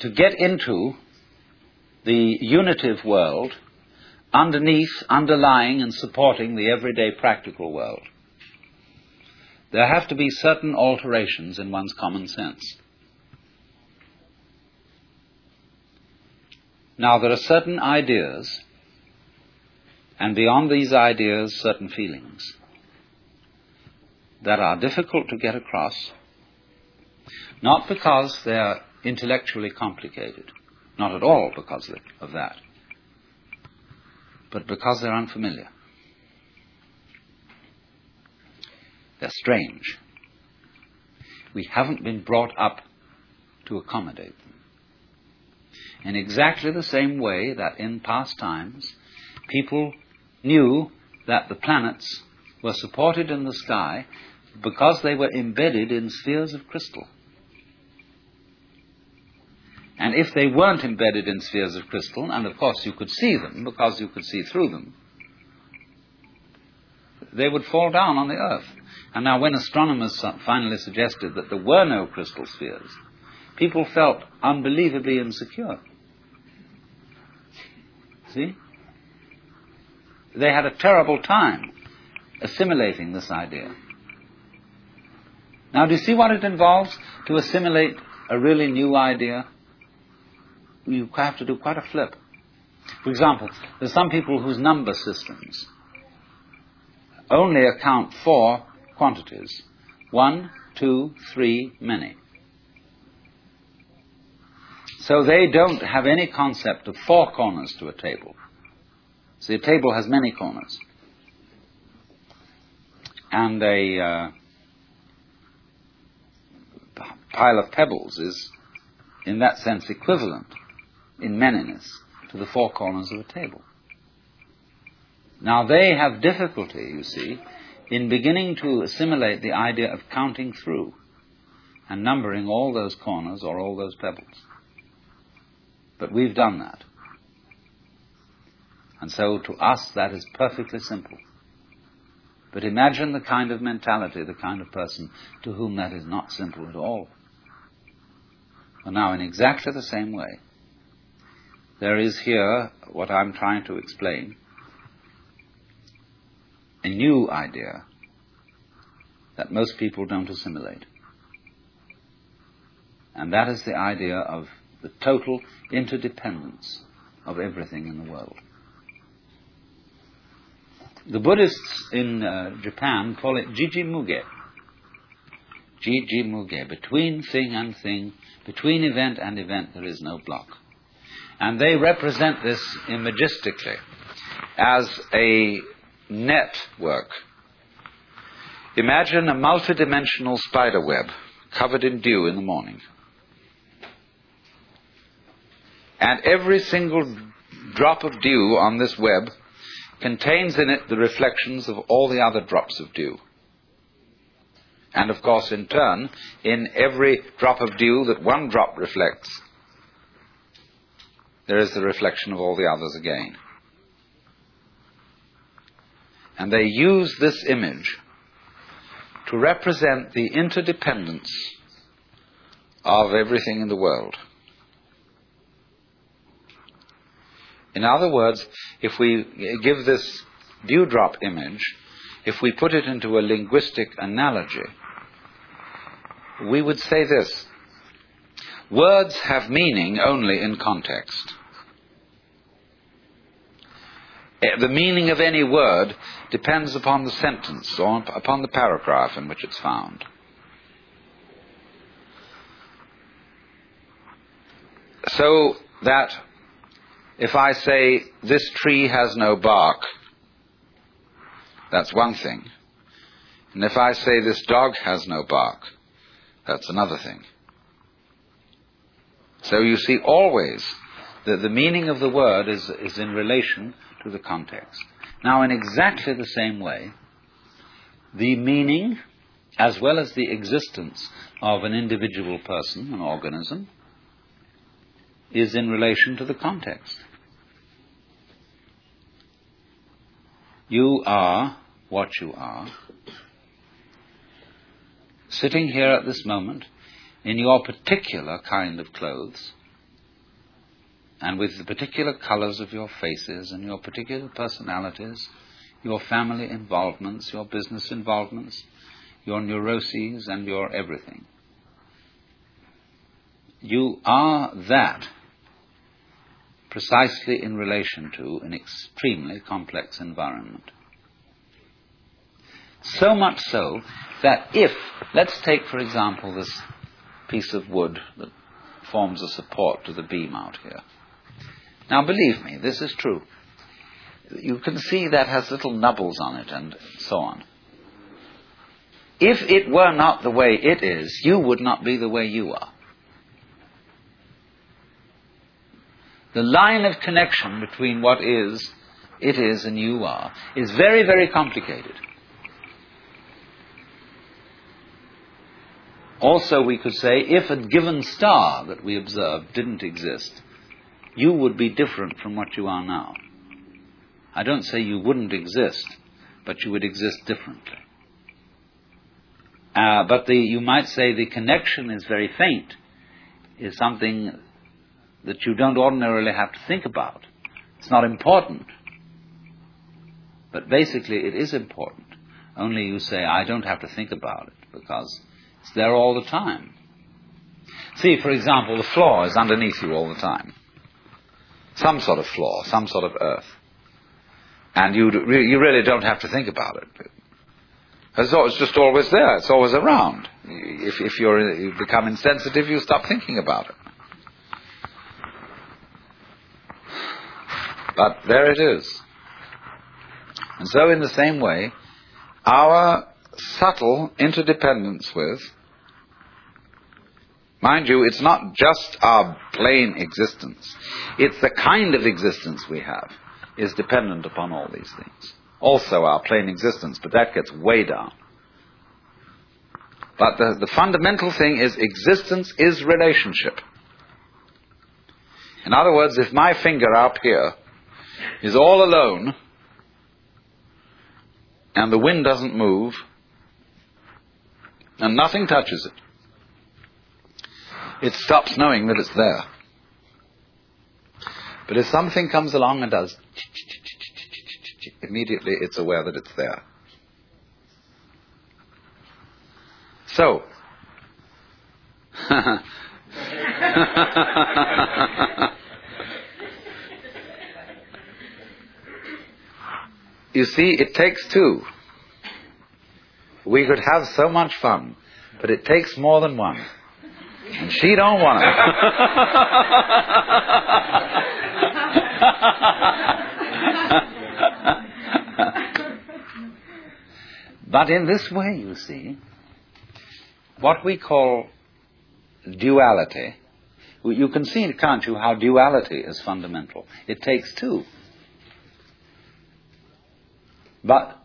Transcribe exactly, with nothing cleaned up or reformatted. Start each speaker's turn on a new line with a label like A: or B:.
A: to get into the unitive world underneath, underlying and supporting the everyday practical world, there have to be certain alterations in one's common sense. Now, there are certain ideas, and beyond these ideas, certain feelings that are difficult to get across, not because they're intellectually complicated, not at all because of that, but because they're unfamiliar. They're strange. We haven't been brought up to accommodate them. In exactly the same way that in past times, people knew that the planets were supported in the sky because they were embedded in spheres of crystal. And if they weren't embedded in spheres of crystal, and of course you could see them because you could see through them, they would fall down on the earth. And now when astronomers finally suggested that there were no crystal spheres, people felt unbelievably insecure. See? They had a terrible time assimilating this idea. Now, do you see what it involves to assimilate a really new idea? You have to do quite a flip. For example, there's some people whose number systems only account for quantities. One, two, three, many. So they don't have any concept of four corners to a table. See, a table has many corners. And a uh, pile of pebbles is, in that sense, equivalent in manyness to the four corners of a table. Now, they have difficulty, you see, in beginning to assimilate the idea of counting through and numbering all those corners or all those pebbles. But we've done that. And so to us that is perfectly simple. But imagine the kind of mentality, the kind of person to whom that is not simple at all. And now in exactly the same way, there is here what I'm trying to explain, a new idea that most people don't assimilate. And that is the idea of the total interdependence of everything in the world. The Buddhists in uh, Japan call it Jiji-muge. Jiji-muge. Between thing and thing, between event and event, there is no block. And they represent this imagistically as a network. Imagine a multidimensional spider web covered in dew in the morning. And every single drop of dew on this web contains in it the reflections of all the other drops of dew. And of course, in turn, in every drop of dew that one drop reflects, there is the reflection of all the others again. And they use this image to represent the interdependence of everything in the world. In other words, if we give this dewdrop image, if we put it into a linguistic analogy, we would say this: words have meaning only in context. The meaning of any word depends upon the sentence or upon the paragraph in which it's found. So that if I say, this tree has no bark, that's one thing. And if I say, this dog has no bark, that's another thing. So you see always that the meaning of the word is, is in relation to the context. Now, in exactly the same way, the meaning, as well as the existence of an individual person, an organism, is in relation to the context. You are what you are, sitting here at this moment in your particular kind of clothes, and with the particular colors of your faces and your particular personalities, your family involvements, your business involvements, your neuroses and your everything. You are that precisely in relation to an extremely complex environment. So much so that if, let's take for example this piece of wood that forms a support to the beam out here. Now believe me, this is true. You can see that has little nubbles on it and so on. If it were not the way it is, you would not be the way you are. The line of connection between what is, it is, and you are is very, very complicated. Also, we could say, if a given star that we observe didn't exist, you would be different from what you are now. I don't say you wouldn't exist, but you would exist differently. Uh, but the, you might say the connection is very faint, is something that you don't ordinarily have to think about. It's not important. But basically it is important. Only you say, I don't have to think about it, because it's there all the time. See, for example, the floor is underneath you all the time. Some sort of floor, some sort of earth. And you you really don't have to think about it. It's just always there. It's always around. If, if you're, you become insensitive, you stop thinking about it. But there it is. And so in the same way, our subtle interdependence with, mind you, it's not just our plain existence. It's the kind of existence we have is dependent upon all these things. Also our plain existence, but that gets way down. But the, the fundamental thing is existence is relationship. In other words, if my finger up here is all alone and the wind doesn't move and nothing touches it, it stops knowing that it's there. But if something comes along and does, immediately it's aware that it's there. So, you see, it takes two. We could have so much fun, but it takes more than one. And she don't want it. But in this way, you see, what we call duality, you can see, can't you, how duality is fundamental. It takes two. But